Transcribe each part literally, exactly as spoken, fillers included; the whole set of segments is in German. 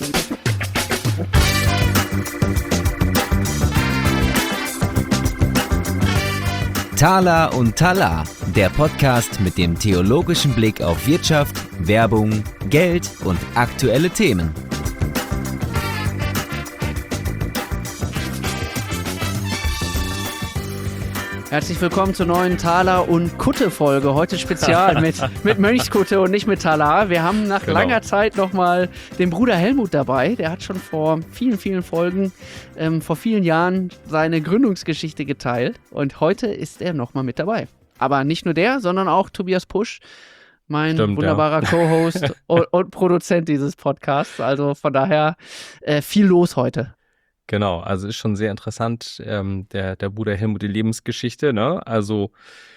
Thala und Tala, der Podcast mit dem theologischen Blick auf Wirtschaft, Werbung, Geld und aktuelle Themen. Herzlich willkommen zur neuen Thala und Kutte-Folge. Heute spezial mit, mit Mönchskutte und nicht mit Thala. Wir haben nach genau. langer Zeit nochmal den Bruder Helmut dabei. Der hat schon vor vielen, vielen Folgen, ähm, vor vielen Jahren seine Gründungsgeschichte geteilt. Und heute ist er nochmal mit dabei. Aber nicht nur der, sondern auch Tobias Pusch, mein Stimmt, wunderbarer ja. Co-Host und, und Produzent dieses Podcasts. Also von daher äh, viel los heute. Genau, also ist schon sehr interessant, ähm, der, der Bruder Helmut, die Lebensgeschichte, ne? Also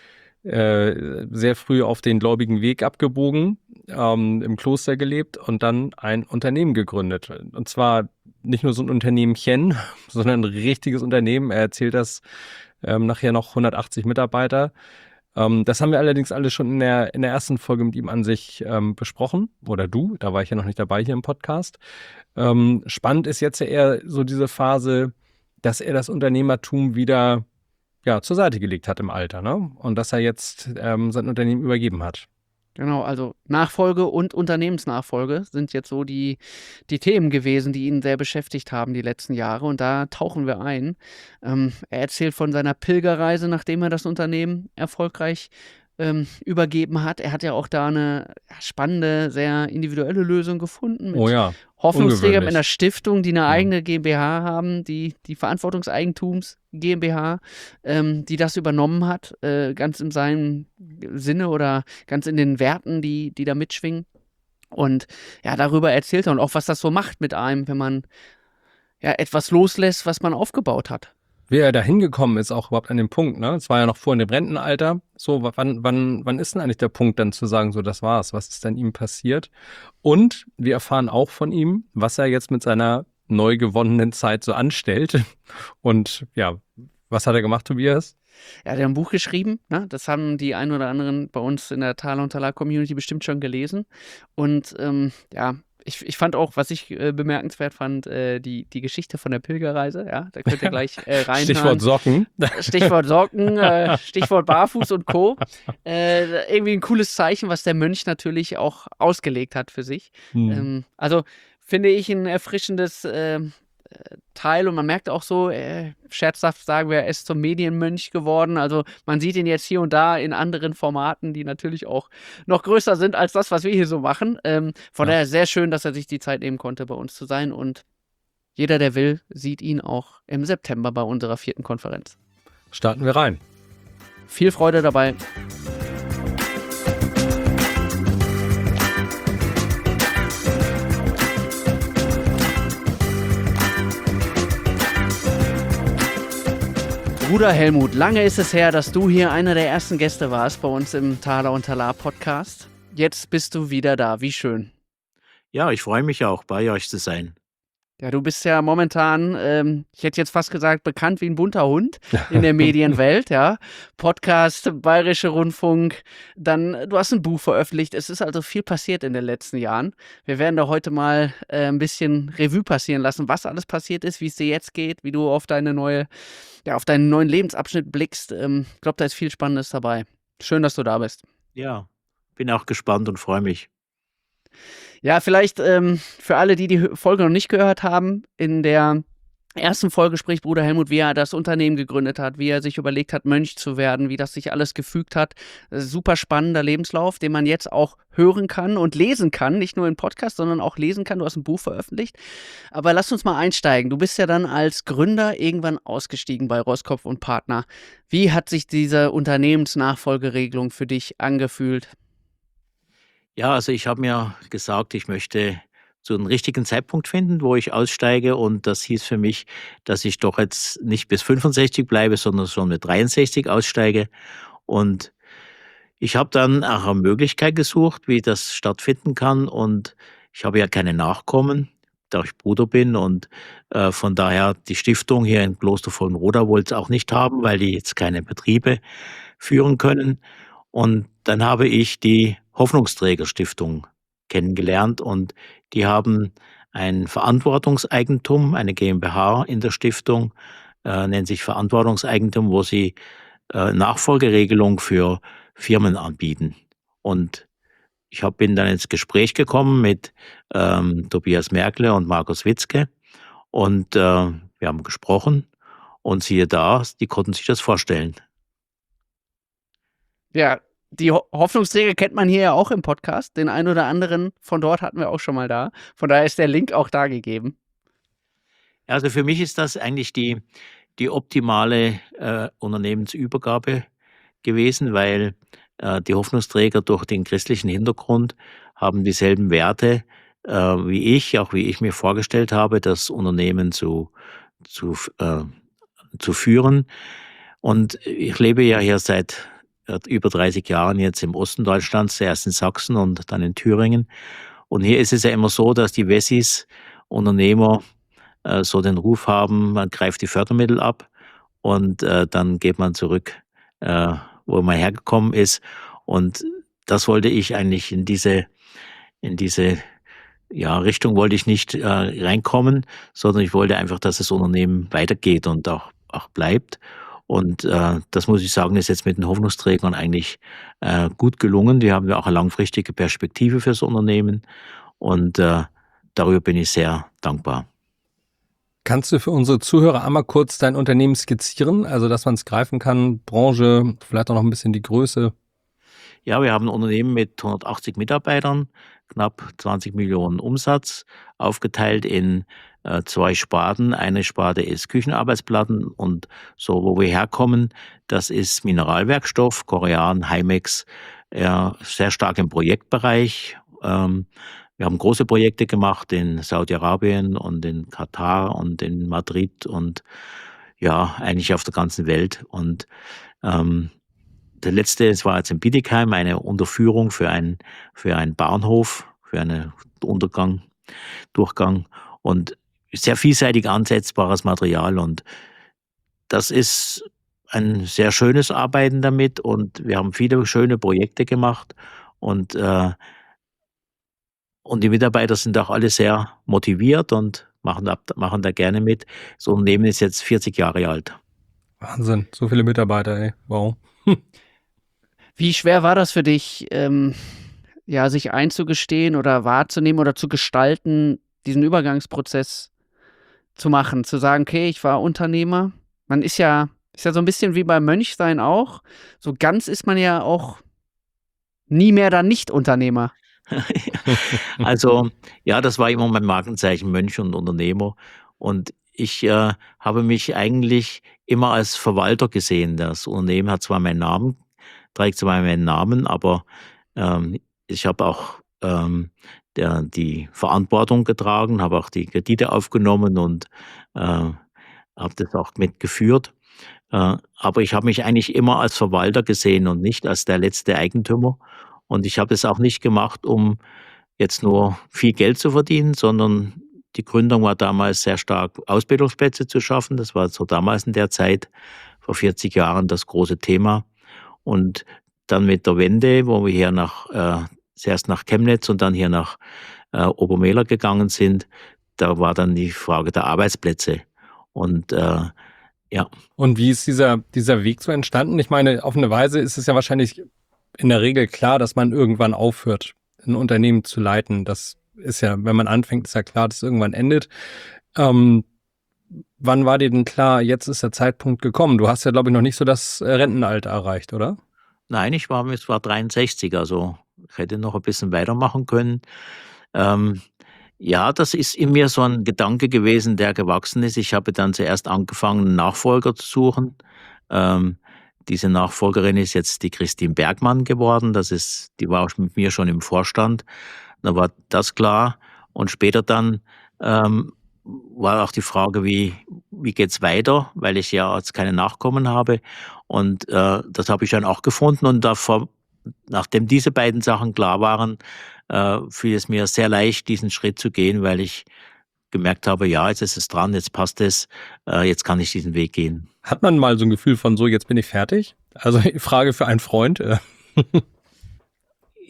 äh, sehr früh auf den gläubigen Weg abgebogen, ähm, im Kloster gelebt und dann ein Unternehmen gegründet. Und zwar nicht nur so ein Unternehmchen, sondern ein richtiges Unternehmen. Er erzählt das ähm, nachher noch hundertachtzig Mitarbeiter. Ähm, das haben wir allerdings alle schon in der, in der ersten Folge mit ihm an sich ähm, besprochen. Oder du, da war ich ja noch nicht dabei hier im Podcast. Ähm, spannend ist jetzt ja eher so diese Phase, dass er das Unternehmertum wieder ja, zur Seite gelegt hat im Alter, ne? Und dass er jetzt ähm, sein Unternehmen übergeben hat. Genau, also Nachfolge und Unternehmensnachfolge sind jetzt so die, die Themen gewesen, die ihn sehr beschäftigt haben die letzten Jahre. Und da tauchen wir ein. Ähm, er erzählt von seiner Pilgerreise, nachdem er das Unternehmen erfolgreich ähm, übergeben hat. Er hat ja auch da eine spannende, sehr individuelle Lösung gefunden mit oh ja, Hoffnungsträger mit einer Stiftung, die eine eigene GmbH haben, die die Verantwortungseigentums GmbH, ähm, die das übernommen hat, äh, ganz in seinem Sinne oder ganz in den Werten, die, die da mitschwingen. Und ja, darüber erzählt er und auch, was das so macht mit einem, wenn man ja etwas loslässt, was man aufgebaut hat. Wie er da hingekommen ist, auch überhaupt an dem Punkt, ne? Es war ja noch vor in dem Rentenalter. So, wann, wann, wann ist denn eigentlich der Punkt, dann zu sagen, so, das war's? Was ist denn ihm passiert? Und wir erfahren auch von ihm, was er jetzt mit seiner neu gewonnenen Zeit so anstellt. Und ja, was hat er gemacht, Tobias? Ja, der hat ein Buch geschrieben, ne? Das haben die ein oder anderen bei uns in der Thala und Tala Community bestimmt schon gelesen. Und ähm, ja, Ich, ich fand auch, was ich äh, bemerkenswert fand, äh, die, die Geschichte von der Pilgerreise, ja, da könnt ihr gleich äh, reinhören. Stichwort Socken. Stichwort Socken, äh, Stichwort Barfuß und Co. Äh, irgendwie ein cooles Zeichen, was der Mönch natürlich auch ausgelegt hat für sich. Hm. Ähm, also finde ich ein erfrischendes äh, Teil und man merkt auch so, äh, scherzhaft sagen wir, er ist zum Medienmönch geworden. Also man sieht ihn jetzt hier und da in anderen Formaten, die natürlich auch noch größer sind als das, was wir hier so machen. Ähm, von ja. daher sehr schön, dass er sich die Zeit nehmen konnte, bei uns zu sein. Und jeder, der will, sieht ihn auch im September bei unserer vierten Konferenz. Starten wir rein. Viel Freude dabei. Bruder Helmut, lange ist es her, dass du hier einer der ersten Gäste warst bei uns im Thala und Tala Podcast. Jetzt bist du wieder da. Wie schön. Ja, ich freue mich auch, bei euch zu sein. Ja, du bist ja momentan, ähm, ich hätte jetzt fast gesagt, bekannt wie ein bunter Hund in der Medienwelt, ja. Podcast, Bayerische Rundfunk, dann, du hast ein Buch veröffentlicht. Es ist also viel passiert in den letzten Jahren. Wir werden da heute mal äh, ein bisschen Revue passieren lassen, was alles passiert ist, wie es dir jetzt geht, wie du auf deine neue, ja, auf deinen neuen Lebensabschnitt blickst. Ähm, ich glaube, da ist viel Spannendes dabei. Schön, dass du da bist. Ja, bin auch gespannt und freue mich. Ja, vielleicht ähm, für alle, die die Folge noch nicht gehört haben, in der ersten Folge spricht Bruder Helmut, wie er das Unternehmen gegründet hat, wie er sich überlegt hat, Mönch zu werden, wie das sich alles gefügt hat. Super spannender Lebenslauf, den man jetzt auch hören kann und lesen kann, nicht nur im Podcast, sondern auch lesen kann. Du hast ein Buch veröffentlicht. Aber lass uns mal einsteigen. Du bist ja dann als Gründer irgendwann ausgestiegen bei Roskopf und Partner. Wie hat sich diese Unternehmensnachfolgeregelung für dich angefühlt? Ja, also ich habe mir gesagt, ich möchte so einen richtigen Zeitpunkt finden, wo ich aussteige. Und das hieß für mich, dass ich doch jetzt nicht bis fünfundsechzig bleibe, sondern schon mit dreiundsechzig aussteige. Und ich habe dann auch eine Möglichkeit gesucht, wie das stattfinden kann. Und ich habe ja keine Nachkommen, da ich Bruder bin. Und äh, von daher die Stiftung hier in Kloster Vollenroda wollte es auch nicht haben, weil die jetzt keine Betriebe führen können. Und dann habe ich die Hoffnungsträger Stiftung kennengelernt und die haben ein Verantwortungseigentum, eine GmbH in der Stiftung, äh, nennt sich Verantwortungseigentum, wo sie äh, Nachfolgeregelung für Firmen anbieten. Und ich hab, bin dann ins Gespräch gekommen mit ähm, Tobias Merkle und Markus Witzke und äh, wir haben gesprochen und siehe da, die konnten sich das vorstellen. Ja, die Ho Hoffnungsträger kennt man hier ja auch im Podcast. Den einen oder anderen von dort hatten wir auch schon mal da. Von daher ist der Link auch da gegeben. Also für mich ist das eigentlich die, die optimale äh, Unternehmensübergabe gewesen, weil äh, die Hoffnungsträger durch den christlichen Hintergrund haben dieselben Werte äh, wie ich, auch wie ich mir vorgestellt habe, das Unternehmen zu, zu, äh, zu führen. Und ich lebe ja hier seit äh, über dreißig Jahren jetzt im Osten Deutschlands, zuerst in Sachsen und dann in Thüringen. Und hier ist es ja immer so, dass die Wessis, Unternehmer, äh, so den Ruf haben, man greift die Fördermittel ab und äh, dann geht man zurück, äh, wo man hergekommen ist. Und das wollte ich eigentlich in diese, in diese ja, Richtung wollte ich nicht äh, reinkommen, sondern ich wollte einfach, dass das Unternehmen weitergeht und auch, auch bleibt. Und äh, das muss ich sagen, ist jetzt mit den Hoffnungsträgern eigentlich äh, gut gelungen. Die haben ja auch eine langfristige Perspektive fürs Unternehmen und äh, darüber bin ich sehr dankbar. Kannst du für unsere Zuhörer einmal kurz dein Unternehmen skizzieren, also dass man es greifen kann, Branche, vielleicht auch noch ein bisschen die Größe? Ja, wir haben ein Unternehmen mit hundertachtzig Mitarbeitern, knapp zwanzig Millionen Umsatz, aufgeteilt in äh, zwei Sparten. Eine Sparte ist Küchenarbeitsplatten und so, wo wir herkommen, das ist Mineralwerkstoff, Korean, Heimex, ja, sehr stark im Projektbereich. Ähm, wir haben große Projekte gemacht in Saudi-Arabien und in Katar und in Madrid und ja, eigentlich auf der ganzen Welt. Und ähm, der letzte, es war jetzt in Bietigheim, eine Unterführung für einen, für einen Bahnhof, für einen Untergang, Durchgang und sehr vielseitig ansetzbares Material. Und das ist ein sehr schönes Arbeiten damit und wir haben viele schöne Projekte gemacht und, äh, und die Mitarbeiter sind auch alle sehr motiviert und machen da, machen da gerne mit. Das Unternehmen ist jetzt vierzig Jahre alt. Wahnsinn, so viele Mitarbeiter, ey, wow. Wie schwer war das für dich, ähm, ja, sich einzugestehen oder wahrzunehmen oder zu gestalten, diesen Übergangsprozess zu machen, zu sagen, okay, ich war Unternehmer. Man ist ja, ist ja so ein bisschen wie beim Mönchsein auch. So ganz ist man ja auch nie mehr dann nicht Unternehmer. Also, ja, das war immer mein Markenzeichen, Mönch und Unternehmer. Und ich äh, habe mich eigentlich immer als Verwalter gesehen. Das Unternehmen hat zwar meinen Namen, trägt zwar meinen Namen, aber ähm, ich habe auch ähm, der, die Verantwortung getragen, habe auch die Kredite aufgenommen und äh, habe das auch mitgeführt. Äh, aber ich habe mich eigentlich immer als Verwalter gesehen und nicht als der letzte Eigentümer. Und ich habe es auch nicht gemacht, um jetzt nur viel Geld zu verdienen, sondern die Gründung war damals sehr stark, Ausbildungsplätze zu schaffen. Das war so damals in der Zeit, vor vierzig Jahren, das große Thema. Und dann mit der Wende, wo wir hier nach, äh, zuerst nach Chemnitz und dann hier nach äh, Obermehler gegangen sind, da war dann die Frage der Arbeitsplätze. Und äh, ja. Und wie ist dieser, dieser Weg so entstanden? Ich meine, auf eine Weise ist es ja wahrscheinlich in der Regel klar, dass man irgendwann aufhört, ein Unternehmen zu leiten. Das ist ja, wenn man anfängt, ist ja klar, dass es irgendwann endet. Ähm, wann war dir denn klar, jetzt ist der Zeitpunkt gekommen? Du hast ja, glaube ich, noch nicht so das Rentenalter erreicht, oder? Nein, ich war, es war dreiundsechzig, also ich hätte noch ein bisschen weitermachen können. Ähm, ja, das ist in mir so ein Gedanke gewesen, der gewachsen ist. Ich habe dann zuerst angefangen, einen Nachfolger zu suchen. Ähm, diese Nachfolgerin ist jetzt die Christine Bergmann geworden. Das ist, die war auch mit mir schon im Vorstand. Da war das klar. Und später dann ähm, war auch die Frage, wie, wie geht's weiter, weil ich ja jetzt keine Nachkommen habe. Und äh, das habe ich dann auch gefunden. Und davor, nachdem diese beiden Sachen klar waren, äh, fiel es mir sehr leicht, diesen Schritt zu gehen, weil ich gemerkt habe, ja, jetzt ist es dran, jetzt passt es, äh, jetzt kann ich diesen Weg gehen. Hat man mal so ein Gefühl von so, jetzt bin ich fertig? Also Frage für einen Freund.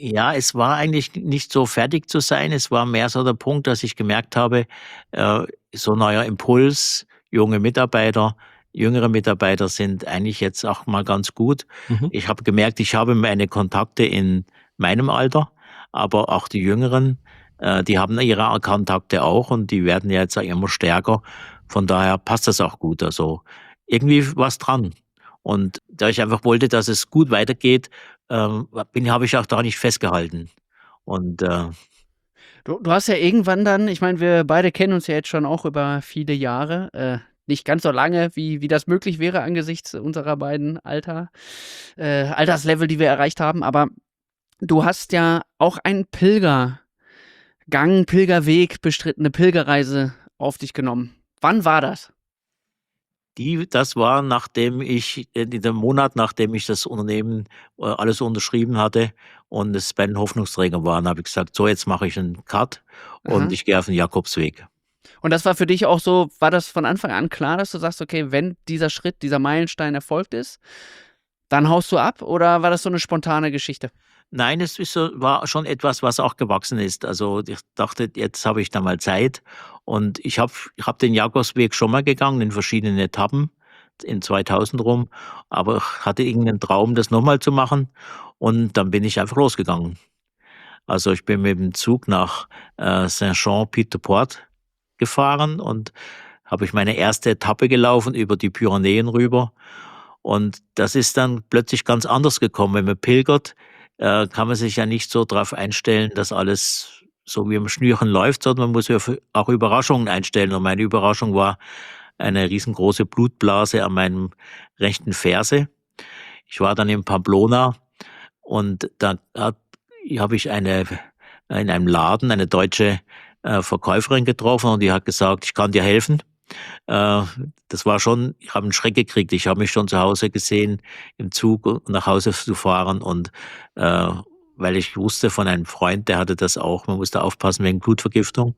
Ja, es war eigentlich nicht so fertig zu sein. Es war mehr so der Punkt, dass ich gemerkt habe, äh, so neuer Impuls, junge Mitarbeiter, jüngere Mitarbeiter sind eigentlich jetzt auch mal ganz gut. Mhm. Ich habe gemerkt, ich habe meine Kontakte in meinem Alter, aber auch die Jüngeren, äh, die haben ihre Kontakte auch und die werden ja jetzt auch immer stärker. Von daher passt das auch gut. Also irgendwie was dran. Und da ich einfach wollte, dass es gut weitergeht, ähm, bin habe ich auch da nicht festgehalten. Und äh, Du, du hast ja irgendwann dann, ich meine, wir beide kennen uns ja jetzt schon auch über viele Jahre, äh, nicht ganz so lange, wie, wie das möglich wäre angesichts unserer beiden Alter, äh, Alterslevel, die wir erreicht haben, aber du hast ja auch einen Pilgergang, Pilgerweg bestritten, eine Pilgerreise auf dich genommen. Wann war das? die, das war, nachdem ich, äh, in dem Monat, nachdem ich das Unternehmen äh, alles unterschrieben hatte und es bei den Hoffnungsträgern war, habe ich gesagt, so jetzt mache ich einen Cut und Aha. ich gehe auf den Jakobsweg. Und das war für dich auch so, war das von Anfang an klar, dass du sagst, okay, wenn dieser Schritt, dieser Meilenstein erfolgt ist, dann haust du ab, oder war das so eine spontane Geschichte? Nein, es ist so, war schon etwas, was auch gewachsen ist. Also ich dachte, jetzt habe ich da mal Zeit und ich habe ich hab den Jakobsweg schon mal gegangen in verschiedenen Etappen in zweitausend rum, aber ich hatte irgendeinen Traum, das nochmal zu machen und dann bin ich einfach losgegangen. Also ich bin mit dem Zug nach äh, Saint-Jean-Pied-de-Port gefahren und habe ich meine erste Etappe gelaufen über die Pyrenäen rüber. Und das ist dann plötzlich ganz anders gekommen. Wenn man pilgert, äh, kann man sich ja nicht so darauf einstellen, dass alles so wie im Schnürchen läuft, sondern man muss ja für- auch Überraschungen einstellen. Und meine Überraschung war eine riesengroße Blutblase an meinem rechten Ferse. Ich war dann in Pamplona und da hat- habe ich eine in einem Laden eine deutsche äh, Verkäuferin getroffen und die hat gesagt, ich kann dir helfen. Äh, Das war schon, ich habe einen Schreck gekriegt. Ich habe mich schon zu Hause gesehen, im Zug nach Hause zu fahren und äh, weil ich wusste von einem Freund, der hatte das auch, man musste aufpassen wegen Blutvergiftung.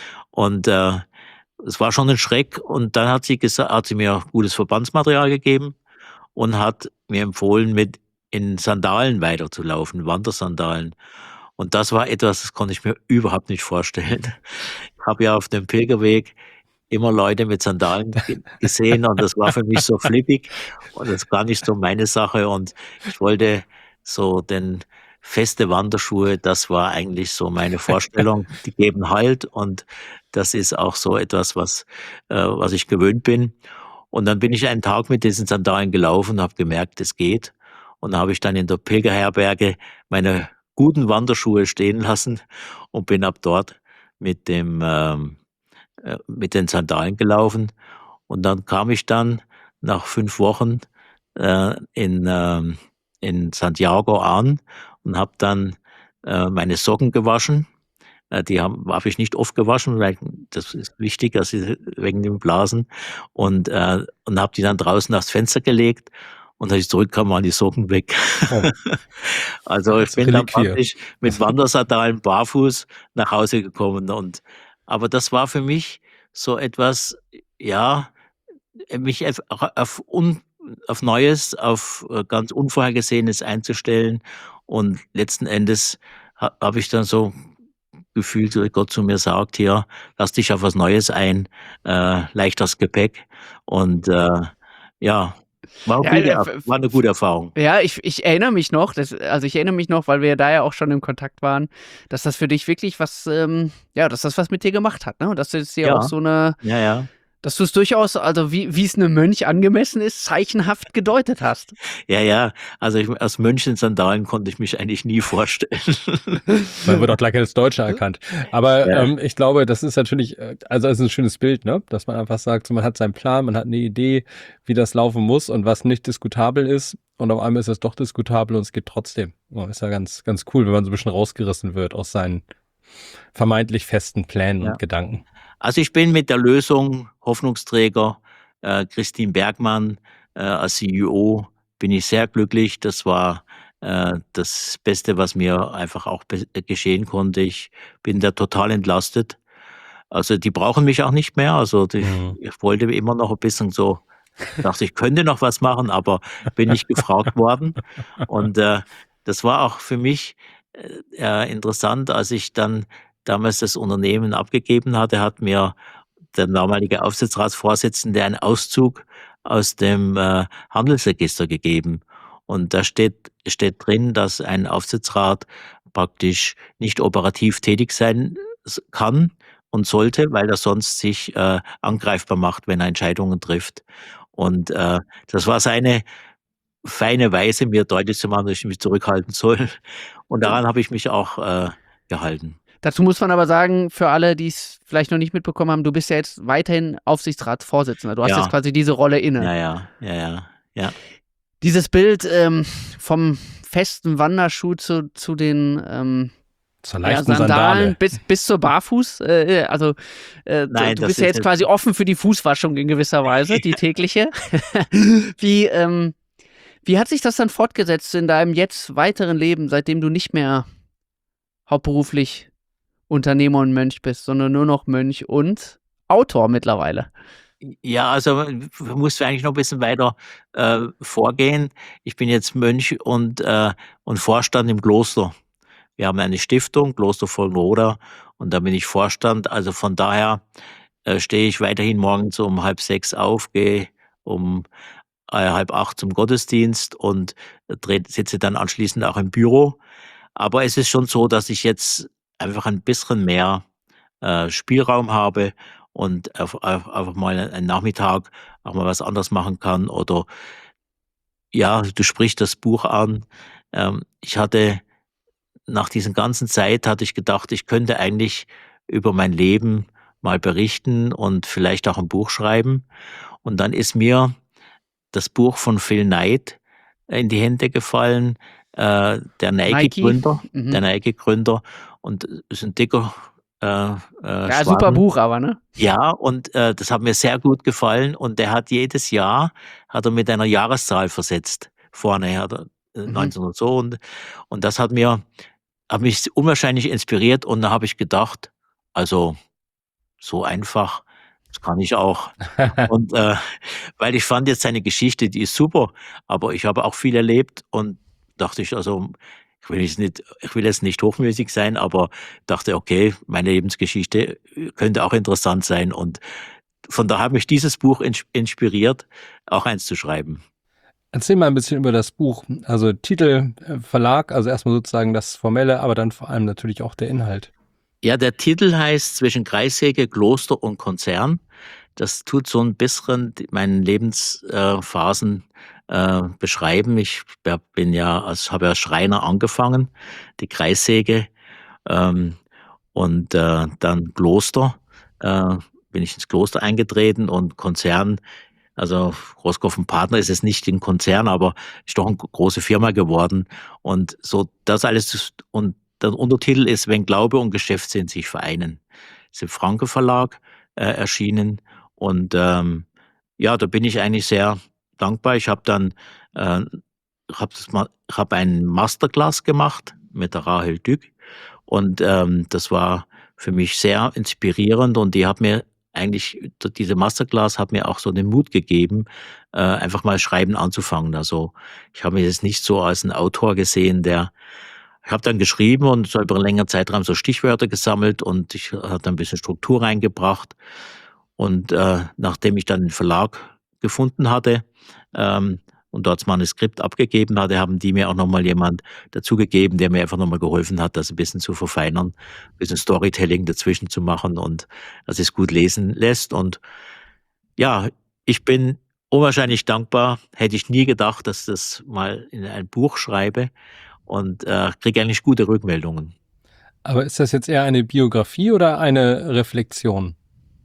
Und äh, es war schon ein Schreck. Und dann hat sie gesagt, hat sie mir gutes Verbandsmaterial gegeben und hat mir empfohlen, mit in Sandalen weiterzulaufen, Wandersandalen. Und das war etwas, das konnte ich mir überhaupt nicht vorstellen. Ich habe ja auf dem Pilgerweg immer Leute mit Sandalen ge gesehen und das war für mich so flippig und das war nicht so meine Sache und ich wollte so den feste Wanderschuhe, das war eigentlich so meine Vorstellung. Die geben Halt und das ist auch so etwas, was äh, was ich gewöhnt bin. Und dann bin ich einen Tag mit diesen Sandalen gelaufen und habe gemerkt, es geht. Und dann habe ich dann in der Pilgerherberge meine guten Wanderschuhe stehen lassen und bin ab dort mit dem ähm, äh, mit den Sandalen gelaufen. Und dann kam ich dann nach fünf Wochen äh, in, ähm, in Santiago an und habe dann äh, meine Socken gewaschen. Äh, die haben habe ich nicht oft gewaschen, weil das ist wichtig, dass sie wegen den Blasen. Und, äh, und habe die dann draußen aufs Fenster gelegt. Und als ich zurückkam, waren die Socken weg. Oh, Also ich als bin dann Reliquie. praktisch mit Wandersandalen barfuß nach Hause gekommen. Und aber das war für mich so etwas, ja, mich auf, auf, un, auf Neues, auf äh, ganz Unvorhergesehenes einzustellen. Und letzten Endes ha, habe ich dann so gefühlt, wie Gott zu mir sagt, hier, lass dich auf was Neues ein, äh, leichtes Gepäck. Und äh, ja, war, Ja, gute, äh, Er- f- war eine gute Erfahrung. Ja, ich, ich erinnere mich noch, das, also ich erinnere mich noch, weil wir ja da ja auch schon im Kontakt waren, dass das für dich wirklich was, ähm, ja, dass das was mit dir gemacht hat, ne? Und dass du es dir Ja, auch so eine, ja, ja. dass du es durchaus, also wie, wie es einem Mönch angemessen ist, zeichenhaft gedeutet hast. Ja, ja, also ich, aus Mönch in Sandalen konnte ich mich eigentlich nie vorstellen. Man wird auch gleich als Deutscher erkannt. Aber Ja. ähm, ich glaube, das ist natürlich, äh, also es ist ein schönes Bild, ne? Dass man einfach sagt, so, man hat seinen Plan, man hat eine Idee, wie das laufen muss und was nicht diskutabel ist. Und auf einmal ist es doch diskutabel und es geht trotzdem. Oh, ist ja ganz, ganz cool, wenn man so ein bisschen rausgerissen wird aus seinen vermeintlich festen Plänen Ja. und Gedanken. Also ich bin mit der Lösung Hoffnungsträger äh, Christine Bergmann äh, als C E O bin ich sehr glücklich. Das war äh, das Beste, was mir einfach auch be- geschehen konnte. Ich bin da total entlastet. Also die brauchen mich auch nicht mehr. Also die, Mhm. ich wollte immer noch ein bisschen so, dachte ich könnte noch was machen, aber bin nicht gefragt worden. Und äh, das war auch für mich äh, interessant, als ich dann damals das Unternehmen abgegeben hatte, hat mir der damalige Aufsichtsratsvorsitzende einen Auszug aus dem äh, Handelsregister gegeben. Und da steht, steht drin, dass ein Aufsichtsrat praktisch nicht operativ tätig sein s- kann und sollte, weil er sonst sich äh, angreifbar macht, wenn er Entscheidungen trifft. Und äh, das war seine feine Weise, mir deutlich zu machen, dass ich mich zurückhalten soll. Und daran habe ich mich auch äh, gehalten. Dazu muss man aber sagen, für alle, die es vielleicht noch nicht mitbekommen haben, du bist ja jetzt weiterhin Aufsichtsratsvorsitzender. Du hast jetzt Ja, quasi diese Rolle inne. ja, ja, ja, ja, ja. Dieses Bild ähm, vom festen Wanderschuh zu, zu den ähm, Zur ja, leichten Sandalen Sandale. bis, bis zur Barfuß. Äh, äh, also äh, du- Nein, du das bist ja ist jetzt jetzt- quasi offen für die Fußwaschung in gewisser Weise, die tägliche. wie, ähm, wie hat sich das dann fortgesetzt in deinem jetzt weiteren Leben, seitdem du nicht mehr hauptberuflich Unternehmer und Mönch bist, sondern nur noch Mönch und Autor mittlerweile? Ja, also man muss eigentlich noch ein bisschen weiter äh, vorgehen. Ich bin jetzt Mönch und, äh, und Vorstand im Kloster. Wir haben eine Stiftung, Kloster Vollenroda, und da bin ich Vorstand. Also von daher äh, stehe ich weiterhin morgens um halb sechs auf, gehe um äh, halb acht zum Gottesdienst und dreh, sitze dann anschließend auch im Büro. Aber es ist schon so, dass ich jetzt einfach ein bisschen mehr äh, Spielraum habe und auf, auf, einfach mal einen Nachmittag auch mal was anderes machen kann. Oder ja, du sprichst das Buch an. Ähm, ich hatte nach dieser ganzen Zeit hatte ich gedacht, ich könnte eigentlich über mein Leben mal berichten und vielleicht auch ein Buch schreiben. Und dann ist mir das Buch von Phil Knight in die Hände gefallen, äh, der Nike? Nike-Gründer, Mhm. der Nike-Gründer, und ist ein dicker äh, äh, Ja, super Schwaden. Buch aber, ne? Ja, und äh, das hat mir sehr gut gefallen, und der hat jedes Jahr, hat er mit einer Jahreszahl versetzt. Vorne hat er äh, Mhm. neunzehnhundert so, und, und das hat mir, hat mich unwahrscheinlich inspiriert, und da habe ich gedacht, also so einfach, das kann ich auch. Und äh, weil ich fand jetzt seine Geschichte, die ist super, aber ich habe auch viel erlebt, und dachte ich, also ich will jetzt nicht, ich will jetzt nicht hochmütig sein, aber dachte, okay, meine Lebensgeschichte könnte auch interessant sein, und von daher hat mich dieses Buch ins- inspiriert, auch eins zu schreiben. Erzähl mal ein bisschen über das Buch. Also Titel, äh, Verlag, also erstmal sozusagen das Formelle, aber dann vor allem natürlich auch der Inhalt. Ja, der Titel heißt Zwischen Kreissäge, Kloster und Konzern. Das tut so ein bisschen die- meine Lebensphasen äh, beschreiben. Ich ber- bin ja, als habe ja als Schreiner angefangen, die Kreissäge, ähm, und äh, dann Kloster. Äh, bin ich ins Kloster eingetreten, und Konzern, also Roskopf und Partner ist es nicht ein Konzern, aber ist doch eine große Firma geworden. Und so das alles, ist- und der Untertitel ist Wenn Glaube und Geschäftssinn sich vereinen. Ist im Franke Verlag äh, erschienen, und ähm, ja, da bin ich eigentlich sehr dankbar. Ich habe dann äh, hab das mal, hab einen Masterclass gemacht mit der Rahel Dück, und ähm, das war für mich sehr inspirierend, und die hat mir eigentlich, diese Masterclass hat mir auch so den Mut gegeben, äh, einfach mal Schreiben anzufangen. Also ich habe mich jetzt nicht so als ein Autor gesehen, der, ich habe dann geschrieben und so über einen längeren Zeitraum so Stichwörter gesammelt, und ich habe dann ein bisschen Struktur reingebracht. Und äh, nachdem ich dann den Verlag gefunden hatte ähm, und dort das Manuskript abgegeben hatte, haben die mir auch nochmal jemand dazugegeben, der mir einfach nochmal geholfen hat, das ein bisschen zu verfeinern, ein bisschen Storytelling dazwischen zu machen, und dass es gut lesen lässt. Und ja, ich bin unwahrscheinlich dankbar. Hätte ich nie gedacht, dass das mal in ein Buch schreibe, und äh, kriege eigentlich gute Rückmeldungen. Aber ist das jetzt eher eine Biografie oder eine Reflexion?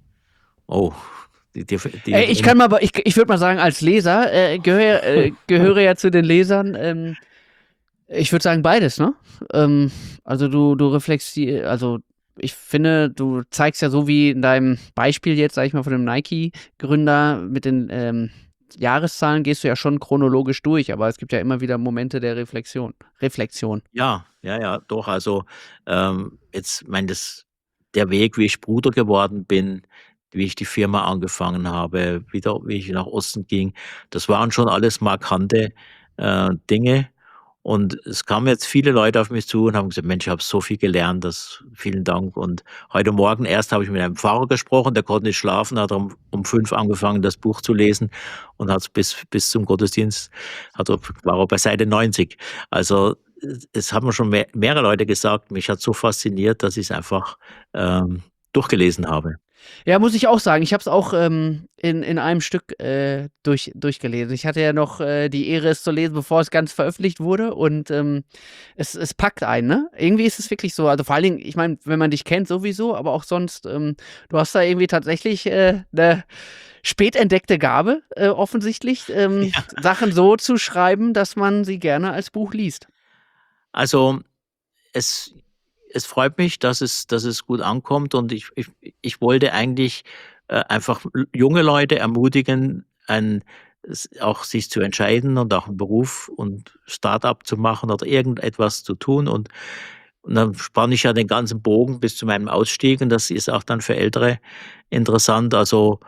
Oh, die, die, die, Äh, ich kann mal, aber ich, ich würde mal sagen, als Leser äh, gehöre, äh, gehöre ja zu den Lesern. Ähm, ich würde sagen beides, ne? Ähm, also du, du reflektierst, also ich finde, du zeigst ja so wie in deinem Beispiel jetzt, sag ich mal, von dem Nike-Gründer mit den ähm, Jahreszahlen gehst du ja schon chronologisch durch, aber es gibt ja immer wieder Momente der Reflexion. Reflexion. Ja, ja, ja, doch. Also ähm, jetzt, mein das, der Weg, wie ich Bruder geworden bin, wie ich die Firma angefangen habe, wieder, wie ich nach Osten ging, das waren schon alles markante äh, Dinge. Und es kamen jetzt viele Leute auf mich zu und haben gesagt, Mensch, ich habe so viel gelernt, das, vielen Dank. Und heute Morgen erst habe ich mit einem Pfarrer gesprochen, der konnte nicht schlafen, hat um, um fünf angefangen, das Buch zu lesen und hat bis, bis zum Gottesdienst, hat er, war er bei Seite neunzig. Also es haben schon mehr, mehrere Leute gesagt, mich hat so fasziniert, dass ich es einfach ähm, durchgelesen habe. Ja, muss ich auch sagen. Ich habe es auch ähm, in, in einem Stück äh, durch, durchgelesen. Ich hatte ja noch äh, die Ehre, es zu lesen, bevor es ganz veröffentlicht wurde. Und ähm, es, es packt einen, ne? Irgendwie ist es wirklich so. Also vor allen Dingen, ich meine, wenn man dich kennt sowieso, aber auch sonst, ähm, du hast da irgendwie tatsächlich äh, eine spät entdeckte Gabe, äh, offensichtlich, ähm, Ja. Sachen so zu schreiben, dass man sie gerne als Buch liest. Also es, es freut mich, dass es, dass es gut ankommt und ich, ich, ich wollte eigentlich äh, einfach junge Leute ermutigen, ein, s- auch sich zu entscheiden und auch einen Beruf und Start-up zu machen oder irgendetwas zu tun. Und, und dann spanne ich ja den ganzen Bogen bis zu meinem Ausstieg und das ist auch dann für Ältere interessant. Also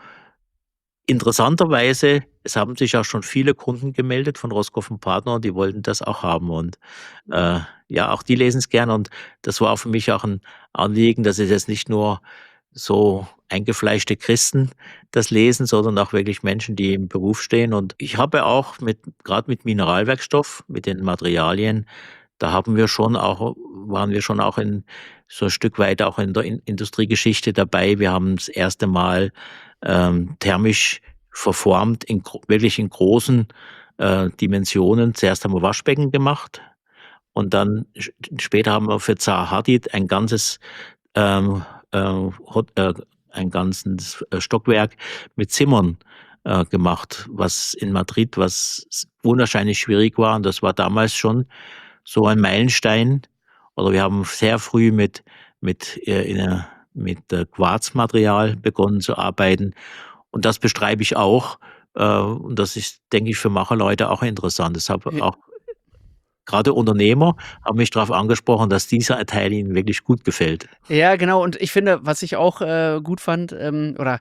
interessanterweise, es haben sich auch schon viele Kunden gemeldet von Roskopf und Partner und die wollten das auch haben. Und äh, ja, auch die lesen es gern. Und das war auch für mich auch ein Anliegen, dass es jetzt nicht nur so eingefleischte Christen das lesen, sondern auch wirklich Menschen, die im Beruf stehen. Und ich habe auch mit, gerade mit Mineralwerkstoff, mit den Materialien, da haben wir schon auch, waren wir schon auch in so ein Stück weit auch in der In- Industriegeschichte dabei. Wir haben das erste Mal ähm, thermisch verformt, in, gro- wirklich in großen äh, Dimensionen. Zuerst haben wir Waschbecken gemacht und dann sch- später haben wir für Zaha Hadid ein ganzes ähm, äh, Hot- äh, ein ganzes äh, Stockwerk mit Zimmern äh, gemacht, was in Madrid, was s- unwahrscheinlich schwierig war. Und das war damals schon so ein Meilenstein. Oder wir haben sehr früh mit, mit, äh, in einer, mit äh, Quarzmaterial begonnen zu arbeiten. Und das bestreibe ich auch. Äh, und das ist, denke ich, für Macherleute auch interessant. Deshalb auch gerade Unternehmer haben mich darauf angesprochen, dass dieser Teil ihnen wirklich gut gefällt. Ja, genau. Und ich finde, was ich auch äh, gut fand, ähm, oder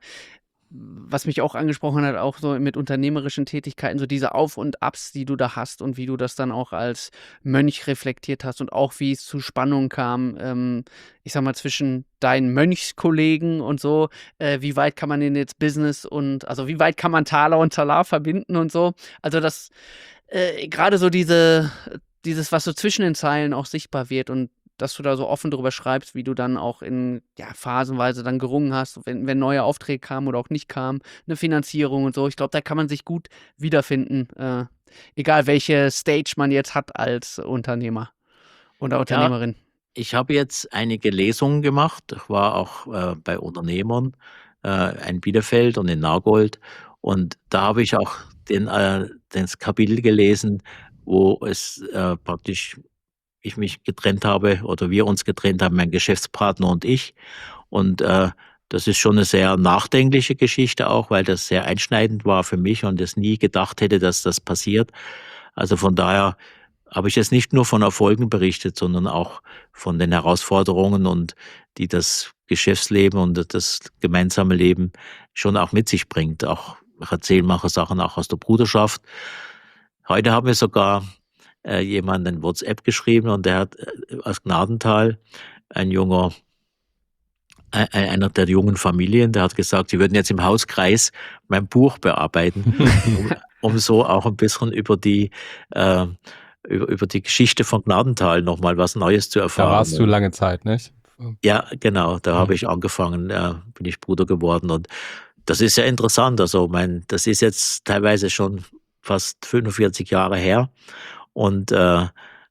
was mich auch angesprochen hat, auch so mit unternehmerischen Tätigkeiten, so diese Auf und Abs, die du da hast und wie du das dann auch als Mönch reflektiert hast und auch wie es zu Spannungen kam, ähm, ich sag mal, zwischen deinen Mönchskollegen und so, äh, wie weit kann man denn jetzt Business und, also wie weit kann man Taler und Talar verbinden und so. Also das, äh, gerade so diese, dieses, was so zwischen den Zeilen auch sichtbar wird und dass du da so offen drüber schreibst, wie du dann auch in, ja, phasenweise dann gerungen hast, wenn, wenn neue Aufträge kamen oder auch nicht kamen, eine Finanzierung und so. Ich glaube, da kann man sich gut wiederfinden, äh, egal welche Stage man jetzt hat als Unternehmer oder Ja, Unternehmerin. ich habe jetzt einige Lesungen gemacht. Ich war auch äh, bei Unternehmern äh, in Bielefeld und in Nagold. Und da habe ich auch den, äh, das Kapitel gelesen, wo es äh, praktisch ich mich getrennt habe oder wir uns getrennt haben, mein Geschäftspartner und ich. Und äh, das ist schon eine sehr nachdenkliche Geschichte auch, weil das sehr einschneidend war für mich und es nie gedacht hätte, dass das passiert. Also von daher habe ich jetzt nicht nur von Erfolgen berichtet, sondern auch von den Herausforderungen und die das Geschäftsleben und das gemeinsame Leben schon auch mit sich bringt. Auch ich erzähle manche Sachen auch aus der Bruderschaft. Heute haben wir sogar äh, jemanden in WhatsApp geschrieben und der hat äh, aus Gnadental, ein junger, ein, einer der jungen Familien, der hat gesagt, sie würden jetzt im Hauskreis mein Buch bearbeiten, um, um so auch ein bisschen über die äh, über, über die Geschichte von Gnadental nochmal was Neues zu Da erfahren. warst du lange Zeit, nicht? Ja, genau, da Ja. habe ich angefangen, äh, bin ich Bruder geworden und das ist ja interessant. Also mein, das ist jetzt teilweise schon fast fünfundvierzig Jahre her und äh,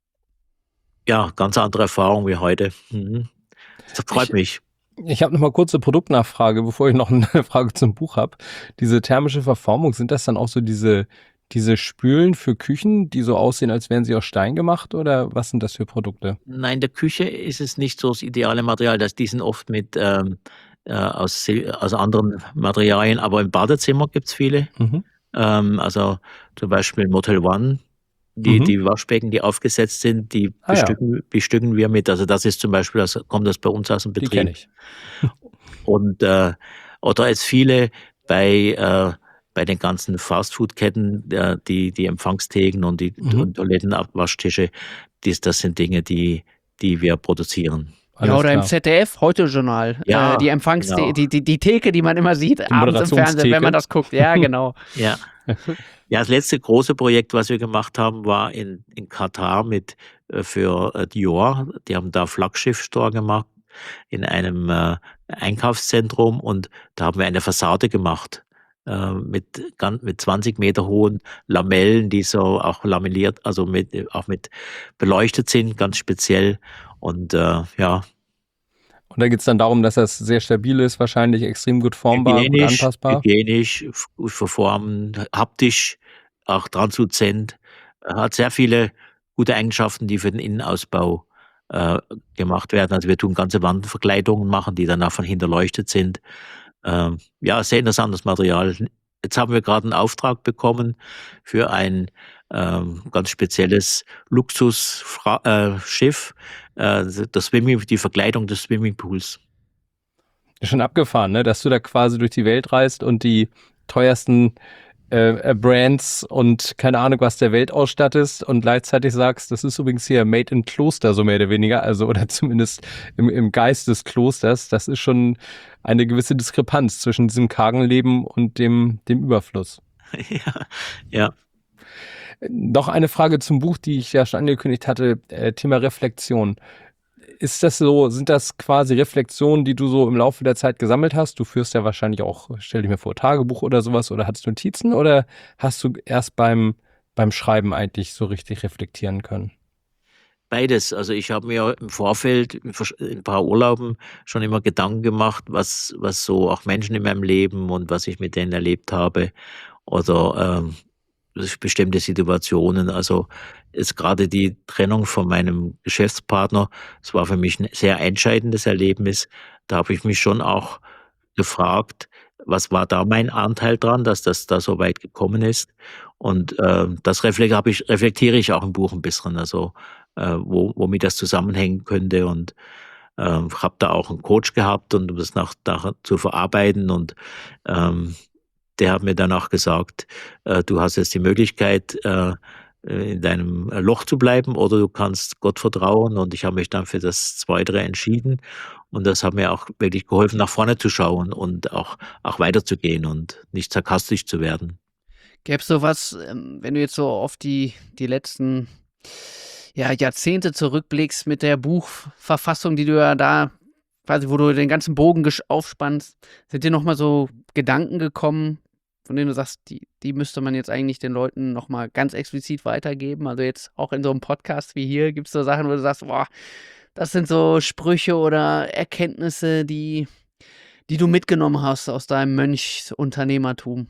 ja, ganz andere Erfahrung wie heute. Mhm. Das freut Ich- mich. Ich habe noch mal kurze Produktnachfrage, bevor ich noch eine Frage zum Buch habe. Diese thermische Verformung, sind das dann auch so diese, diese Spülen für Küchen, die so aussehen, als wären sie aus Stein gemacht? Oder was sind das für Produkte? Nein, in der Küche ist es nicht so das ideale Material. Das, die sind oft mit ähm, äh, aus, Sil- aus anderen Materialien, aber im Badezimmer gibt's viele. Mhm. Ähm, also zum Beispiel Motel One, die, Mhm. die Waschbecken, die aufgesetzt sind, die Ah ja. bestücken, bestücken wir mit. Also das ist zum Beispiel, das kommt das bei uns aus dem Die Betrieb. kenne ich. Und äh, oder jetzt viele bei, äh, bei den ganzen Fastfood-Ketten, äh, die, die Empfangstheken und die Mhm. und Toilettenabwaschtische, dies, das sind Dinge, die, die wir produzieren. Ja, Alles oder im klar. Z D F, Heute-Journal. Ja, Äh, die Empfangs genau. die, die, die Theke, die man immer sieht, Die abends im Fernsehen, wenn man Moderationstheke. das guckt. Ja, genau. Ja. Ja, das letzte große Projekt, was wir gemacht haben, war in, in Katar mit äh, für äh, Dior. Die haben da Flaggschiff-Store gemacht in einem äh, Einkaufszentrum und da haben wir eine Fassade gemacht äh, mit, ganz, mit zwanzig Meter hohen Lamellen, die so auch lamelliert, also mit, auch mit beleuchtet sind, ganz speziell. Und äh, ja, Und da geht es dann darum, dass das sehr stabil ist, wahrscheinlich extrem gut formbar, gut hygienisch, anpassbar. hygienisch, f- gut verformen, haptisch, auch transluzent. Er hat sehr viele gute Eigenschaften, die für den Innenausbau äh, gemacht werden. Also wir tun ganze Wandverkleidungen machen, die dann auch von hinten leuchtet sind. Ähm, ja, sehr interessantes Material. Jetzt haben wir gerade einen Auftrag bekommen für ein ähm, ganz spezielles Luxusschiff, äh, das Swimming, die Verkleidung des Swimmingpools. Schon abgefahren, ne? Dass du da quasi durch die Welt reist und die teuersten äh, äh, Brands und keine Ahnung was der Welt ausstattest und gleichzeitig sagst, das ist übrigens hier made in Kloster, so mehr oder weniger, also oder zumindest im, im Geist des Klosters. Das ist schon eine gewisse Diskrepanz zwischen diesem kargen Leben und dem, dem Überfluss. Ja, ja. Noch eine Frage zum Buch, die ich ja schon angekündigt hatte, äh, Thema Reflexion. Ist das so, sind das quasi Reflexionen, die du so im Laufe der Zeit gesammelt hast? Du führst ja wahrscheinlich auch, stell dich mir vor, Tagebuch oder sowas oder hattest Notizen oder hast du erst beim, beim Schreiben eigentlich so richtig reflektieren können? Beides. Also ich habe mir im Vorfeld in versch- in ein paar Urlauben schon immer Gedanken gemacht, was, was so auch Menschen in meinem Leben und was ich mit denen erlebt habe oder ähm, bestimmte Situationen. Also ist gerade die Trennung von meinem Geschäftspartner, es war für mich ein sehr entscheidendes Erlebnis. Da habe ich mich schon auch gefragt, was war da mein Anteil dran, dass das da so weit gekommen ist. Und äh, das reflekt, hab ich, reflektiere ich auch im Buch ein bisschen, also äh, wo, womit das zusammenhängen könnte. Und äh, habe da auch einen Coach gehabt, und um das nach, nach zu verarbeiten. Und ähm, der hat mir dann auch gesagt, äh, du hast jetzt die Möglichkeit, äh, in deinem Loch zu bleiben, oder du kannst Gott vertrauen. Und ich habe mich dann für das Zweitere entschieden. Und das hat mir auch wirklich geholfen, nach vorne zu schauen und auch, auch weiterzugehen und nicht sarkastisch zu werden. Gäbe es sowas, ähm, wenn du jetzt so auf die, die letzten ja, Jahrzehnte zurückblickst mit der Buchverfassung, die du ja da, quasi, wo du den ganzen Bogen gesch- aufspannst, sind dir nochmal so Gedanken gekommen, von denen du sagst, die, die müsste man jetzt eigentlich den Leuten nochmal ganz explizit weitergeben? Also jetzt auch in so einem Podcast wie hier, gibt es so Sachen, wo du sagst, boah, das sind so Sprüche oder Erkenntnisse, die, die du mitgenommen hast aus deinem Mönchsunternehmertum.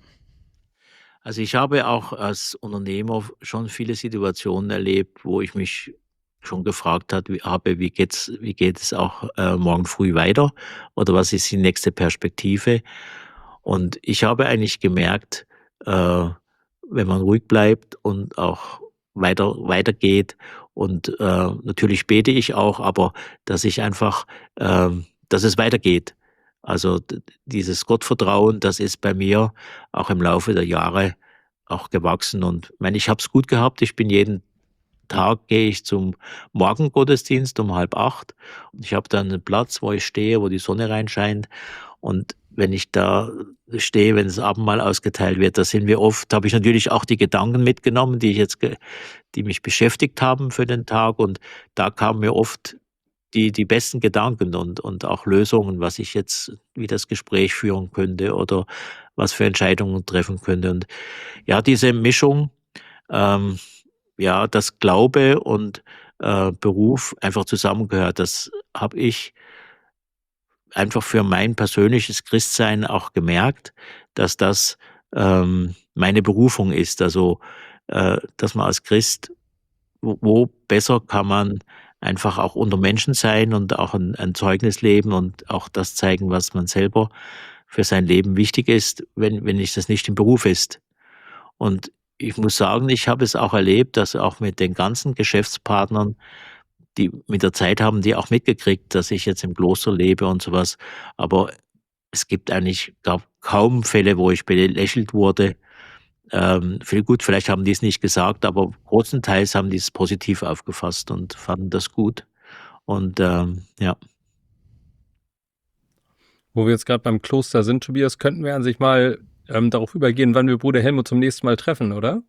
Also ich habe auch als Unternehmer schon viele Situationen erlebt, wo ich mich schon gefragt hat, wie, habe, wie geht's, wie geht es auch äh, morgen früh weiter, oder was ist die nächste Perspektive? Und ich habe eigentlich gemerkt, äh, wenn man ruhig bleibt und auch weiter weitergeht, und äh, natürlich bete ich auch, aber dass ich einfach, ähm, dass es weitergeht. Also d- dieses Gottvertrauen, das ist bei mir auch im Laufe der Jahre auch gewachsen. Und ich meine, ich habe es gut gehabt. Ich bin jeden Tag gehe ich zum Morgengottesdienst um halb acht. Ich habe dann einen Platz, wo ich stehe, wo die Sonne reinscheint. Und wenn ich da stehe, wenn das Abendmahl ausgeteilt wird, da sind wir oft, habe ich natürlich auch die Gedanken mitgenommen, die ich jetzt, ge- die mich beschäftigt haben für den Tag. Und da kamen mir oft die, die besten Gedanken und, und auch Lösungen, was ich jetzt, wie das Gespräch führen könnte oder was für Entscheidungen treffen könnte. Und ja, diese Mischung, ähm, ja, dass Glaube und äh, Beruf einfach zusammengehört, das habe ich einfach für mein persönliches Christsein auch gemerkt, dass das ähm, meine Berufung ist. Also, äh, dass man als Christ, wo, wo besser kann man einfach auch unter Menschen sein und auch ein, ein Zeugnis leben und auch das zeigen, was man selber für sein Leben wichtig ist, wenn, wenn es das nicht im Beruf ist. Und ich muss sagen, ich habe es auch erlebt, dass auch mit den ganzen Geschäftspartnern, die mit der Zeit haben die auch mitgekriegt, dass ich jetzt im Kloster lebe und sowas. Aber es gibt eigentlich, glaube kaum Fälle, wo ich belächelt wurde. Ähm, viel gut, vielleicht haben die es nicht gesagt, aber großenteils haben die es positiv aufgefasst und fanden das gut. Und ähm, ja. Wo wir jetzt gerade beim Kloster sind, Tobias, könnten wir an sich mal ähm, darauf übergehen, wann wir Bruder Helmut zum nächsten Mal treffen, oder?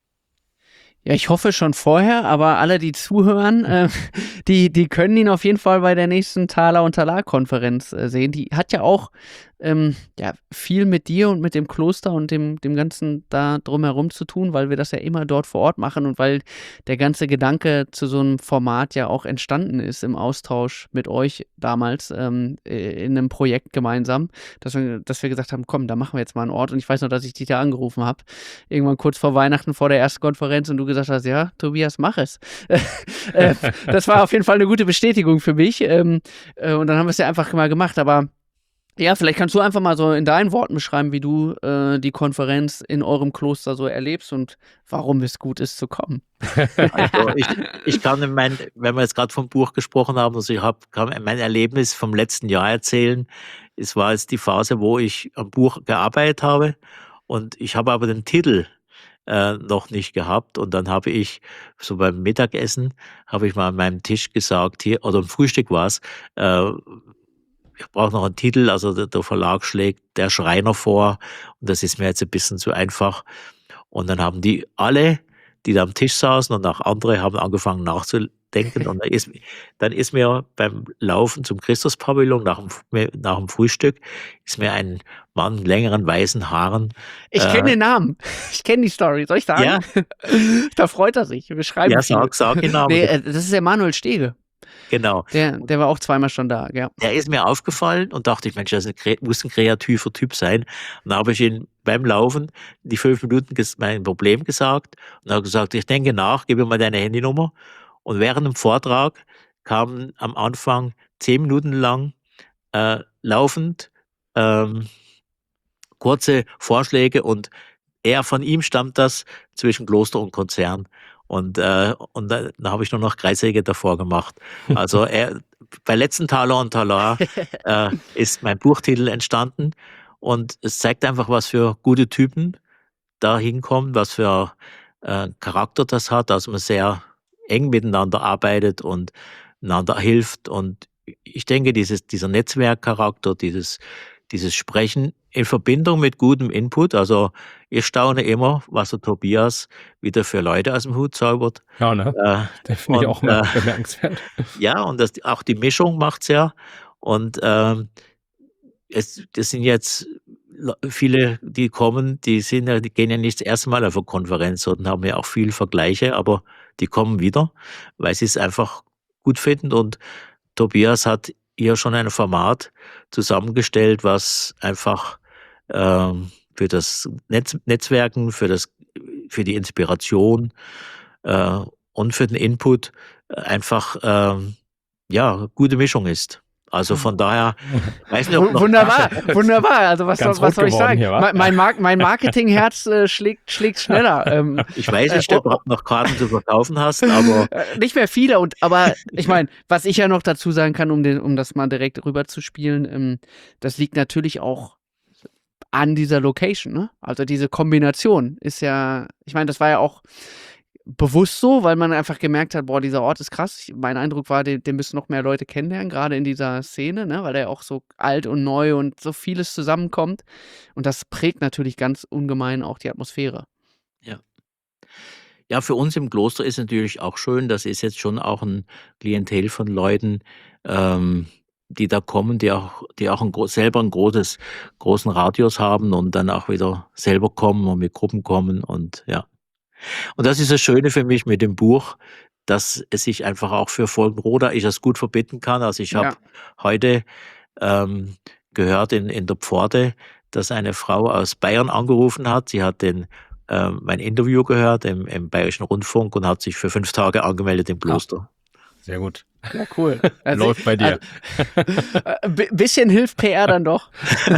Ja, ich hoffe schon vorher, aber alle, die zuhören, äh, die, die können ihn auf jeden Fall bei der nächsten Thaler- und Talar-Konferenz äh, sehen. Die hat ja auch ähm, ja, viel mit dir und mit dem Kloster und dem, dem Ganzen da drumherum zu tun, weil wir das ja immer dort vor Ort machen und weil der ganze Gedanke zu so einem Format ja auch entstanden ist im Austausch mit euch damals ähm, in einem Projekt gemeinsam, dass wir, dass wir gesagt haben, komm, da machen wir jetzt mal einen Ort. Und ich weiß noch, dass ich dich da angerufen habe, irgendwann kurz vor Weihnachten vor der ersten Konferenz und du gesagt hast, ja, Tobias, mach es. äh, das war auf jeden Fall eine gute Bestätigung für mich. Ähm, äh, und dann haben wir es ja einfach mal gemacht. Aber ja, vielleicht kannst du einfach mal so in deinen Worten beschreiben, wie du äh, die Konferenz in eurem Kloster so erlebst und warum es gut ist zu kommen. Also ich, ich kann mein, wenn wir jetzt gerade vom Buch gesprochen haben, also ich hab, kann mein Erlebnis vom letzten Jahr erzählen. Es war jetzt die Phase, wo ich am Buch gearbeitet habe und ich habe aber den Titel äh, noch nicht gehabt und dann habe ich so beim Mittagessen, habe ich mal an meinem Tisch gesagt, hier, oder am Frühstück war es, äh, ich brauche noch einen Titel, also der, der Verlag schlägt Der Schreiner vor und das ist mir jetzt ein bisschen zu einfach. Und dann haben die alle, die da am Tisch saßen und auch andere haben angefangen nachzudenken und dann ist, dann ist mir beim Laufen zum Christuspavillon nach dem, nach dem Frühstück ist mir ein Mann mit längeren weißen Haaren. Ich kenne äh, den Namen. Ich kenne die Story. Soll ich sagen? Ja. Da freut er sich. Wir schreiben Ja, viel. sag, sag den Namen. Nee, äh, das ist der Manuel Stege. Genau. Der, der war auch zweimal schon da, ja. Der ist mir aufgefallen und dachte ich, Mensch, das muss ein kreativer Typ sein. Und dann habe ich ihn beim Laufen die fünf Minuten mein Problem gesagt und habe gesagt, ich denke nach, gib mir mal deine Handynummer. Und während dem Vortrag kamen am Anfang zehn Minuten lang äh, laufend ähm, kurze Vorschläge und er, von ihm stammt das zwischen Kloster und Konzern. Und, äh, und da, da habe ich nur noch Kreissäge davor gemacht. Also er, bei letzten Thaler und Talar äh, ist mein Buchtitel entstanden und es zeigt einfach, was für gute Typen da hinkommen, was für äh, Charakter das hat, dass man sehr eng miteinander arbeitet und einander hilft. Und ich denke, dieses, dieser Netzwerkcharakter, dieses, dieses Sprechen in Verbindung mit gutem Input, also ich staune immer, was der Tobias wieder für Leute aus dem Hut zaubert. Ja, ne? Äh, Das finde ich und, auch mal äh, bemerkenswert. Ja, und das, auch die Mischung macht's ja. Und ähm, es, das sind jetzt Le- viele, die kommen, die sind ja, die gehen ja nicht das erste Mal auf eine Konferenz und haben ja auch viel Vergleiche, aber die kommen wieder, weil sie es einfach gut finden. Und Tobias hat hier schon ein Format zusammengestellt, was einfach ähm, für das Netz, Netzwerken, für das, für die Inspiration äh, und für den Input einfach ähm, ja gute Mischung ist. Also von daher, weiß nicht, ob W- noch Wunderbar, wunderbar. Also was, Ganz soll, was rot soll ich geworden sagen? hier, wa? mein, mein, Mar mein Marketingherz äh, schlägt, schlägt schneller. Ähm, Ich weiß nicht, Äh, ob du noch Karten zu verkaufen hast, aber äh, nicht mehr viele. Und aber ich meine, was ich ja noch dazu sagen kann, um den, um das mal direkt rüber zu spielen, ähm, das liegt natürlich auch an dieser Location. Ne? Also diese Kombination ist ja, ich meine, das war ja auch bewusst so, weil man einfach gemerkt hat, boah, dieser Ort ist krass. Ich, mein Eindruck war, den, den müssen noch mehr Leute kennenlernen, gerade in dieser Szene, ne? Weil der auch so alt und neu und so vieles zusammenkommt. Und das prägt natürlich ganz ungemein auch die Atmosphäre. ja. Ja, für uns im Kloster ist natürlich auch schön, das ist jetzt schon auch ein Klientel von Leuten, ähm, die da kommen, die auch, die auch ein, gro- selber ein großes, großen Radius haben und dann auch wieder selber kommen und mit Gruppen kommen und ja. Und das ist das Schöne für mich mit dem Buch, dass es sich einfach auch für Volkenroda ich das gut verbinden kann. Also ich habe Ja. heute ähm, gehört in, in der Pforte, dass eine Frau aus Bayern angerufen hat. Sie hat den, ähm, mein Interview gehört im, im Bayerischen Rundfunk und hat sich für fünf Tage angemeldet im Kloster. Sehr gut. Ja, cool. Also, Läuft bei dir. Ein äh, bisschen hilft P R dann doch.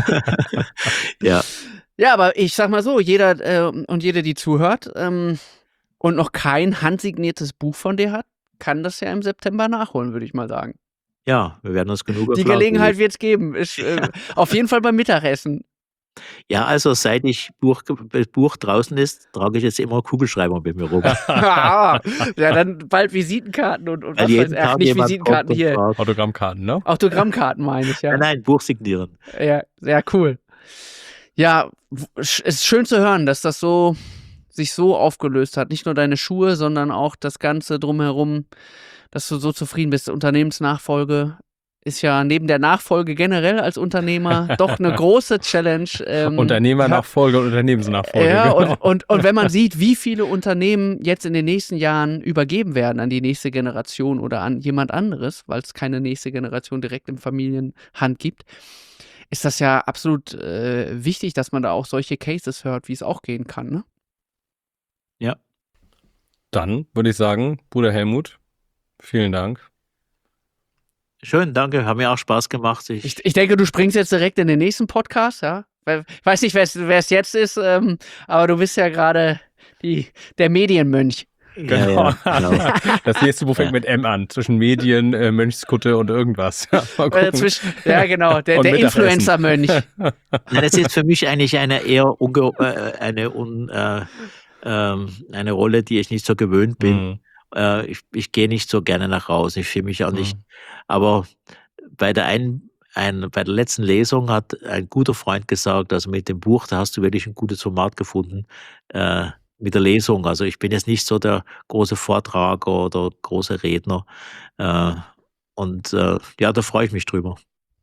Ja, Ja, aber ich sag mal so, jeder äh, und jede, die zuhört ähm, und noch kein handsigniertes Buch von dir hat, kann das ja im September nachholen, würde ich mal sagen. Ja, wir werden uns genug Die Applaus Gelegenheit geben. wird es geben. Ich, äh, auf jeden Fall beim Mittagessen. Ja, also seit ich Buch, das Buch draußen ist, trage ich jetzt immer Kugelschreiber mit mir rum. Ah, ja, dann bald Visitenkarten und, und Weil was jeden weiß ich. Ach, Tag nicht jemand Visitenkarten kommt und hier. fragt. Autogrammkarten, ne? Autogrammkarten meine ich, ja. Nein, nein, Buch signieren. Ja, sehr cool. Ja, w- es ist schön zu hören, dass das so sich so aufgelöst hat. Nicht nur deine Schuhe, sondern auch das Ganze drumherum, dass du so zufrieden bist. Unternehmensnachfolge ist ja neben der Nachfolge generell als Unternehmer doch eine große Challenge. Ähm, Unternehmernachfolge und Unternehmensnachfolge. Ja, genau. und, und, und wenn man sieht, wie viele Unternehmen jetzt in den nächsten Jahren übergeben werden an die nächste Generation oder an jemand anderes, weil es keine nächste Generation direkt in Familienhand gibt, ist das ja absolut äh, wichtig, dass man da auch solche Cases hört, wie es auch gehen kann. Ne? Ja. Dann würde ich sagen, Bruder Helmut, vielen Dank. Schön, danke. Hat mir auch Spaß gemacht. Ich, Ich, ich denke, du springst jetzt direkt in den nächsten Podcast, ja? Weil- Ich weiß nicht, wer es- wer es jetzt ist, ähm, aber du bist ja gerade die- der Medienmönch. ja, ja, genau. Das nächste Buch fängt mit M an. Zwischen Medien, äh, Mönchskutte und irgendwas. Ja, mal Äh, gucken. zwischen, ja, genau, der, Und der Mittagessen. Influencer-Mönch. Nein, das ist für mich eigentlich eine eher unge äh, eine, un äh, ähm, eine Rolle, die ich nicht so gewöhnt bin. Mhm. Äh, ich ich gehe nicht so gerne nach draußen. Ich fühle mich auch nicht. Mhm. Aber bei der einen, ein, bei der letzten Lesung hat ein guter Freund gesagt, also mit dem Buch, da hast du wirklich ein gutes Format gefunden, äh, mit der Lesung. Also ich bin jetzt nicht so der große Vortrager oder große Redner. Äh, und äh, ja, da freue ich mich drüber.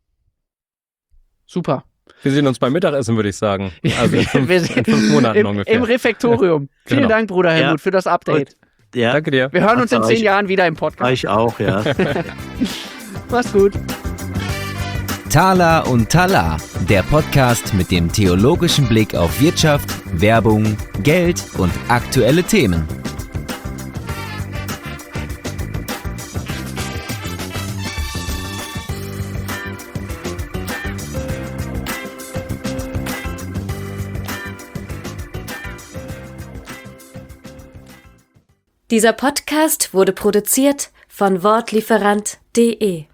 Super. Wir sehen uns beim Mittagessen, würde ich sagen. Also in fünf, Wir in sind fünf Monaten im, ungefähr. Im Refektorium. Vielen Genau. Dank, Bruder Helmut, Ja. für das Update. Ja, Danke dir. Wir hören uns in Danke zehn euch. Jahren wieder im Podcast. ich auch, ja. Mach's gut. Tala und Tala, der Podcast mit dem theologischen Blick auf Wirtschaft, Werbung, Geld und aktuelle Themen. Dieser Podcast wurde produziert von wortlieferant punkt de